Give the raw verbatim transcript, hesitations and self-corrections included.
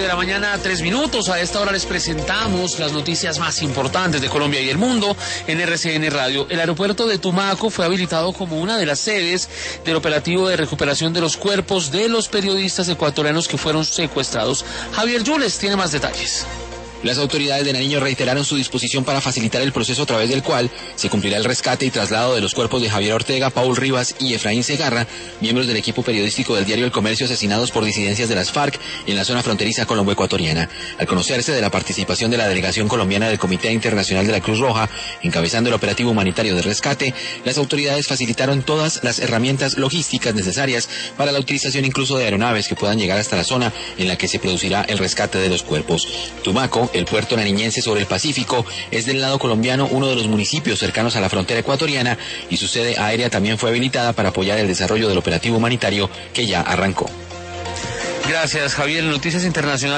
la mañana, tres minutos. A esta hora les presentamos las noticias más importantes de Colombia y el mundo en R C N Radio. El aeropuerto de Tumaco fue habilitado como una de las sedes del operativo de recuperación de los cuerpos de los periodistas ecuatorianos que fueron secuestrados. Javier Yules tiene más detalles. Las autoridades de Nariño reiteraron su disposición para facilitar el proceso a través del cual se cumplirá el rescate y traslado de los cuerpos de Javier Ortega, Paul Rivas y Efraín Segarra, miembros del equipo periodístico del diario El Comercio asesinados por disidencias de las FARC en la zona fronteriza colombo-ecuatoriana. Al conocerse de la participación de la delegación colombiana del Comité Internacional de la Cruz Roja, encabezando el operativo humanitario de rescate, las autoridades facilitaron todas las herramientas logísticas necesarias para la utilización incluso de aeronaves que puedan llegar hasta la zona en la que se producirá el rescate de los cuerpos. Tumaco, el puerto nariñense sobre el Pacífico, es del lado colombiano uno de los municipios cercanos a la frontera ecuatoriana y su sede aérea también fue habilitada para apoyar el desarrollo del operativo humanitario que ya arrancó. Gracias, Javier. Noticias internacionales.